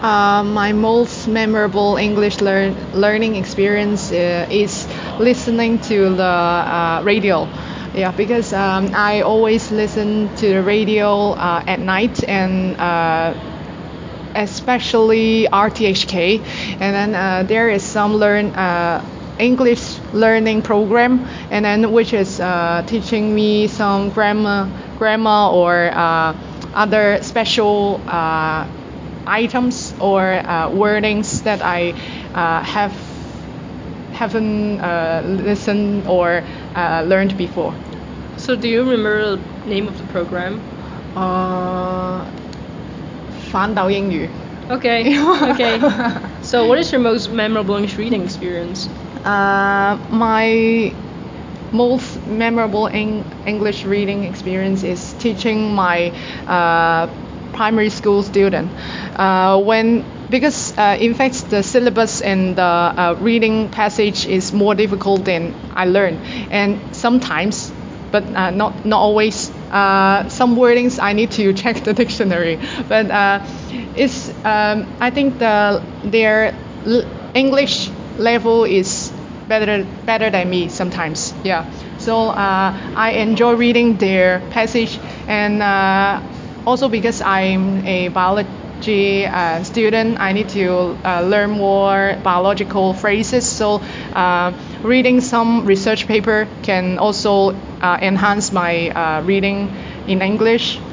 My most memorable English learning experience is listening to the radio. Yeah, because I always listen to the radio at night and especially RTHK. And then there is some English learning program, and then which is teaching me some grammar or other special items or wordings that I haven't listened or learned before. So do you remember the name of the program? 反导英语. Okay, okay. So what is your most memorable English reading experience? My most memorable English reading experience is teaching my primary school student. Because in fact the syllabus and the reading passage is more difficult than I learned, and sometimes, but not always. Some wordings I need to check the dictionary, but I think their English level is better than me sometimes. Yeah. So I enjoy reading their passage, and also because I'm a biology student, I need to learn more biological phrases. So reading some research paper can also enhance my reading in English.